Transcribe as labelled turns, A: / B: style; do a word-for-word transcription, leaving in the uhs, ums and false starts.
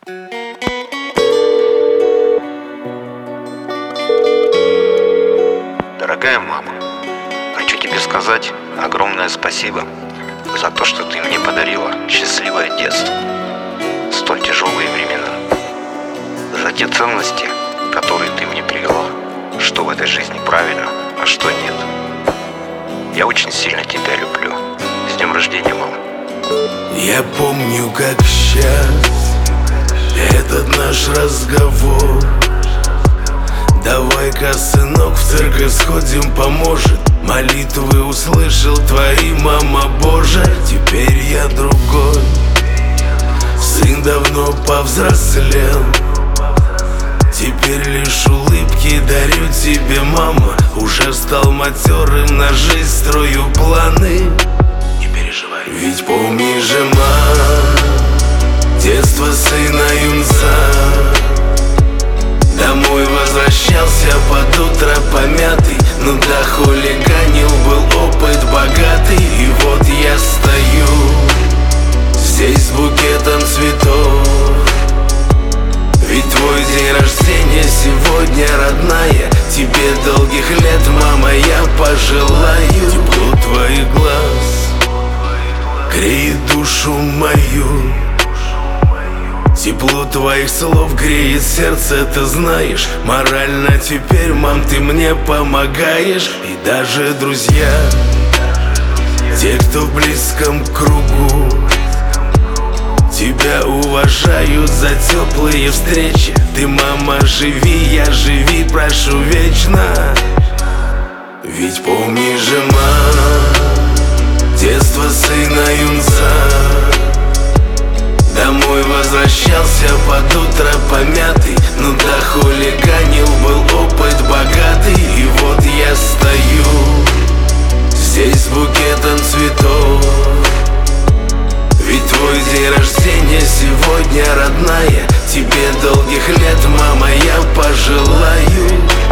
A: Дорогая мама, хочу тебе сказать огромное спасибо за то, что ты мне подарила счастливое детство, столь тяжелые времена, за те ценности, которые ты мне привела, что в этой жизни правильно, а что нет. Я очень сильно тебя люблю. С днем рождения, мама.
B: Я помню, как сейчас этот наш разговор. Давай-ка, сынок, в церковь сходим, поможет. Молитвы услышал твои, мама Боже. Теперь я другой, сын давно повзрослел. Теперь лишь улыбки дарю тебе, мама. Уже стал матерым, на жизнь строю планы. Не переживай, ведь помни же, мам, детство сына юнца. Домой возвращался под утро помятый, но да хулиганил, был опыт богатый. И вот я стою здесь с букетом цветов. Ведь твой день рождения сегодня, родная. Тебе долгих лет, мама, я пожелаю. Тепло твоих глаз греет душу мою. Тепло твоих слов греет сердце, ты знаешь. Морально теперь, мам, ты мне помогаешь. И даже друзья, те, кто в близком кругу, тебя уважают за теплые встречи. Ты, мама, живи, я живи, прошу вечно. Ведь помни же, мам, детство сына юнца. Домой возвращался под утро помятый, но да хулиганил, был опыт богатый. И вот я стою здесь с букетом цветов. Ведь твой день рождения сегодня, родная. Тебе долгих лет, мама, я пожелаю.